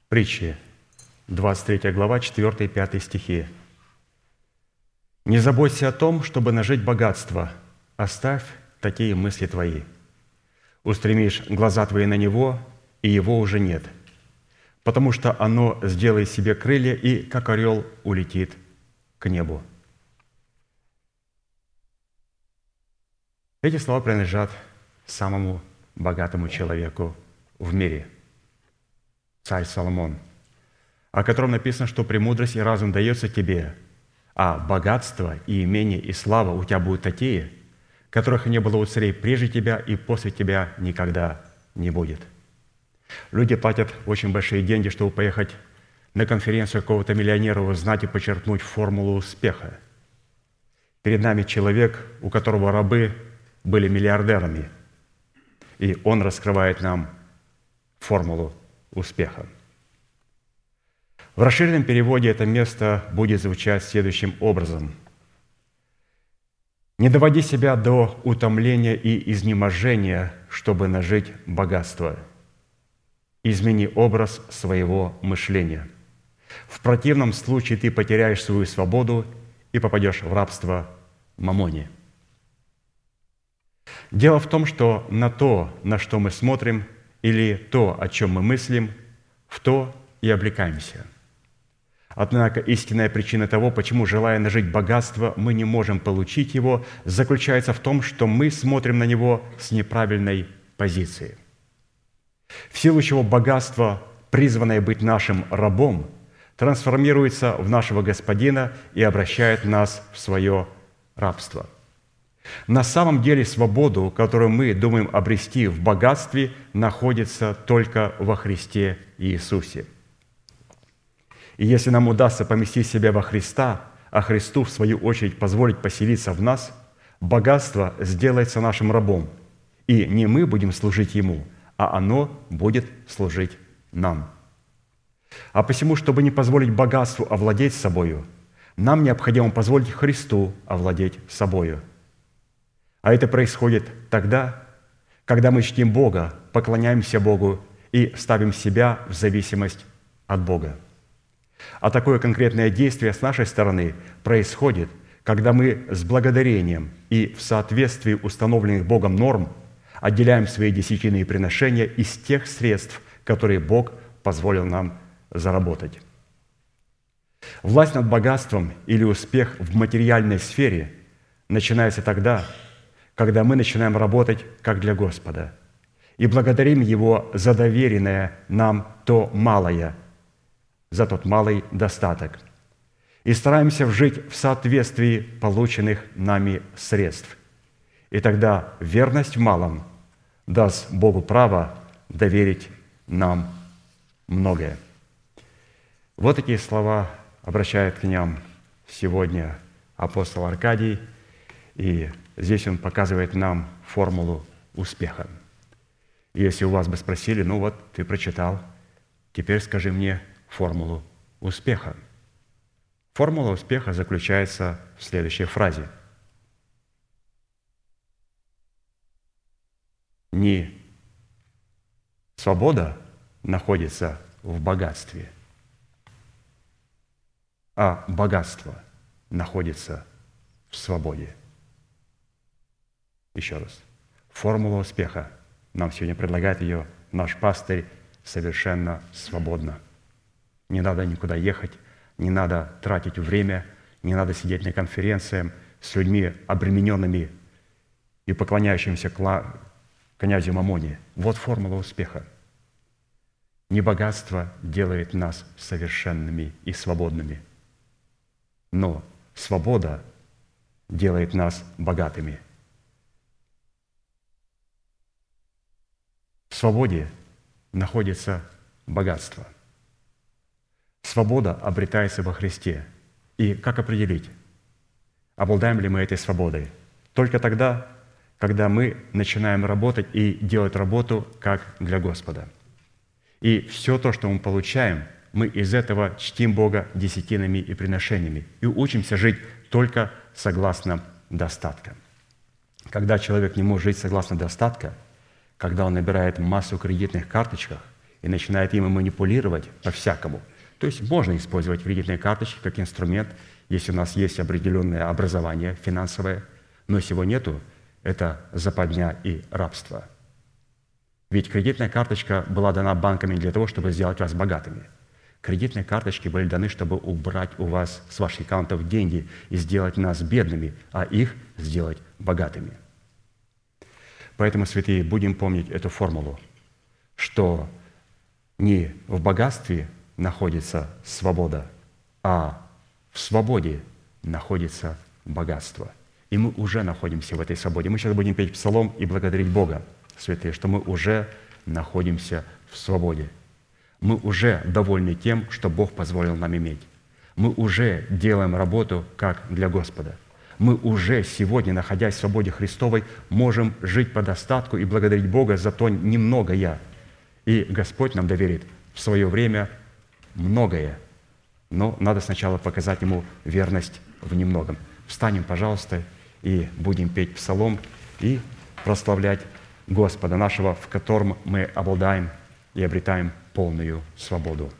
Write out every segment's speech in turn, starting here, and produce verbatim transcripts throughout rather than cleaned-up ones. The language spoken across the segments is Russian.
Притчи, двадцать третья глава, четыре и пять стихи. «Не заботься о том, чтобы нажить богатство, оставь такие мысли твои. Устремишь глаза твои на него, и его уже нет, потому что оно сделает себе крылья и, как орел, улетит к небу». Эти слова принадлежат самому богатому человеку в мире, царь Соломон, о котором написано, что «премудрость и разум дается тебе, а богатство и имение и слава у тебя будут такие, которых не было у царей прежде тебя и после тебя никогда не будет». Люди платят очень большие деньги, чтобы поехать на конференцию какого-то миллионера, узнать и почерпнуть формулу успеха. Перед нами человек, у которого рабы были миллиардерами, и он раскрывает нам формулу успеха. В расширенном переводе это место будет звучать следующим образом. «Не доводи себя до утомления и изнеможения, чтобы нажить богатство. Измени образ своего мышления. В противном случае ты потеряешь свою свободу и попадешь в рабство мамоне». Дело в том, что на то, на что мы смотрим, или то, о чем мы мыслим, в то и облекаемся. Однако истинная причина того, почему, желая нажить богатство, мы не можем получить его, заключается в том, что мы смотрим на него с неправильной позиции. В силу чего богатство, призванное быть нашим рабом, трансформируется в нашего господина и обращает нас в свое рабство. На самом деле свободу, которую мы думаем обрести в богатстве, находится только во Христе Иисусе. И если нам удастся поместить себя во Христа, а Христу, в свою очередь, позволить поселиться в нас, богатство сделается нашим рабом, и не мы будем служить Ему, а оно будет служить нам. А посему, чтобы не позволить богатству овладеть собою, нам необходимо позволить Христу овладеть собою. А это происходит тогда, когда мы чтим Бога, поклоняемся Богу и ставим себя в зависимость от Бога. А такое конкретное действие с нашей стороны происходит, когда мы с благодарением и в соответствии установленных Богом норм отделяем свои десятины и приношения из тех средств, которые Бог позволил нам заработать. Власть над богатством или успех в материальной сфере начинается тогда, когда мы начинаем работать как для Господа и благодарим Его за доверенное нам то малое, за тот малый достаток, и стараемся жить в соответствии полученных нами средств. И тогда верность в малом даст Богу право доверить нам многое. Вот такие слова обращает к нам сегодня апостол Аркадий, и здесь он показывает нам формулу успеха. И если у вас бы спросили, ну вот, ты прочитал, теперь скажи мне формулу успеха. Формула успеха заключается в следующей фразе. Не свобода находится в богатстве, а богатство находится в свободе. Еще раз. Формула успеха. Нам сегодня предлагает ее наш пастырь совершенно свободно. Не надо никуда ехать, не надо тратить время, не надо сидеть на конференциях с людьми, обремененными и поклоняющимся князю Мамоне. Вот формула успеха. Не богатство делает нас совершенными и свободными, но свобода делает нас богатыми. В свободе находится богатство. Свобода обретается во Христе. И как определить, обладаем ли мы этой свободой? Только тогда, когда мы начинаем работать и делать работу как для Господа. И все то, что мы получаем, мы из этого чтим Бога десятинами и приношениями и учимся жить только согласно достатка. Когда человек не может жить согласно достатка, когда он набирает массу кредитных карточках и начинает ими манипулировать по-всякому. То есть можно использовать кредитные карточки как инструмент, если у нас есть определенное образование финансовое, но если его нету, это западня и рабство. Ведь кредитная карточка была дана банками для того, чтобы сделать вас богатыми. Кредитные карточки были даны, чтобы убрать у вас с ваших аккаунтов деньги и сделать нас бедными, а их сделать богатыми. Поэтому, святые, будем помнить эту формулу, что не в богатстве находится свобода, а в свободе находится богатство. И мы уже находимся в этой свободе. Мы сейчас будем петь псалом и благодарить Бога, святые, что мы уже находимся в свободе. Мы уже довольны тем, что Бог позволил нам иметь. Мы уже делаем работу как для Господа. Мы уже сегодня, находясь в свободе Христовой, можем жить по достатку и благодарить Бога за то немногое. И Господь нам доверит в свое время многое. Но надо сначала показать Ему верность в немногом. Встанем, пожалуйста, и будем петь псалом и прославлять Господа нашего, в котором мы обладаем и обретаем полную свободу.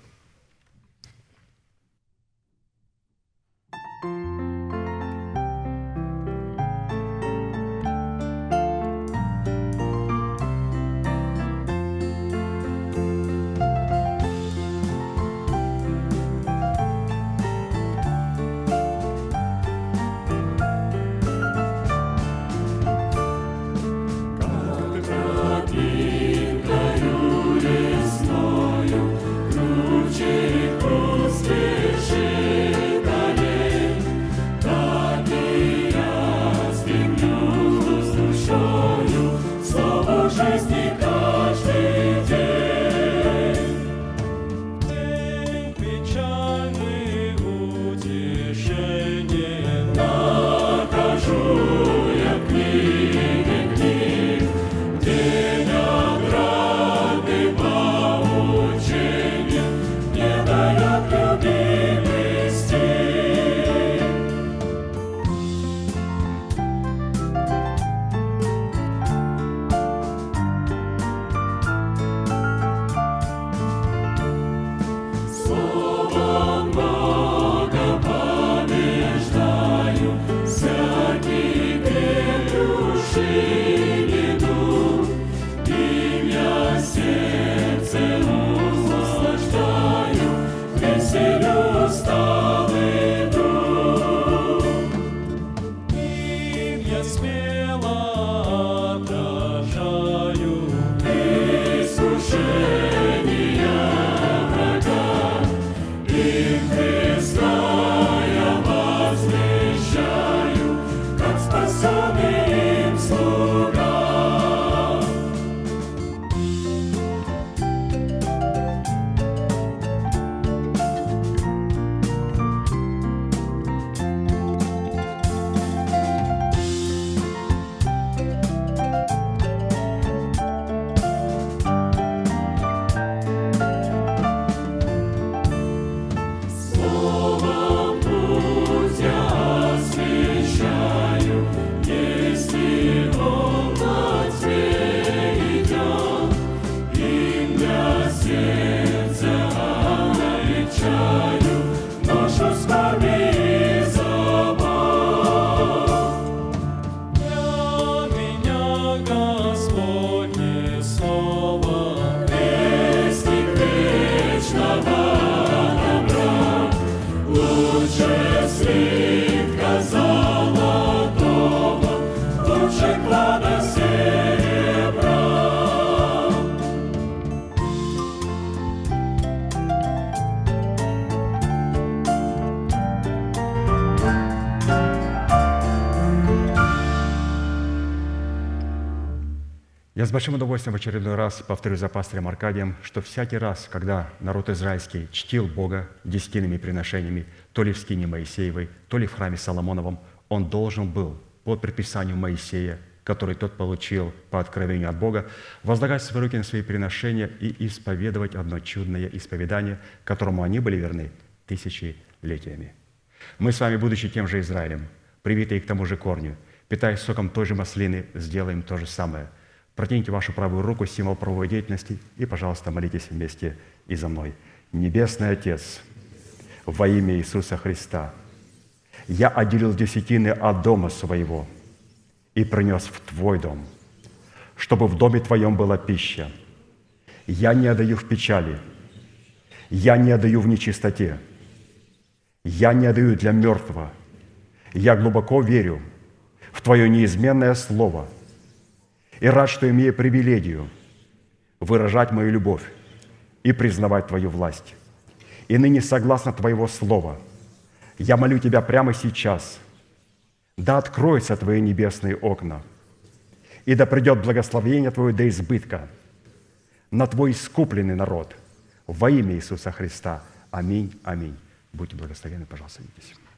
Я с большим удовольствием в очередной раз повторю за пастырем Аркадием, что всякий раз, когда народ израильский чтил Бога десятинными приношениями, то ли в скине Моисеевой, то ли в храме Соломоновом, он должен был по предписанию Моисея, который тот получил по откровению от Бога, возлагать свои руки на свои приношения и исповедовать одно чудное исповедание, которому они были верны тысячелетиями. Мы с вами, будучи тем же Израилем, привитые к тому же корню, питаясь соком той же маслины, сделаем то же самое – Протяните вашу правую руку, символ правовой деятельности, и, пожалуйста, молитесь вместе и за мной. Небесный Отец, во имя Иисуса Христа, я отделил десятины от дома своего и принес в Твой дом, чтобы в доме Твоем была пища. Я не отдаю в печали, я не отдаю в нечистоте, я не отдаю для мертвого. Я глубоко верю в Твое неизменное Слово и рад, что имею привилегию выражать мою любовь и признавать Твою власть. И ныне, согласно Твоего Слова, я молю Тебя прямо сейчас, да откроются Твои небесные окна, и да придет благословение Твое до избытка на Твой искупленный народ во имя Иисуса Христа. Аминь, аминь. Будьте благословенны, пожалуйста, садитесь.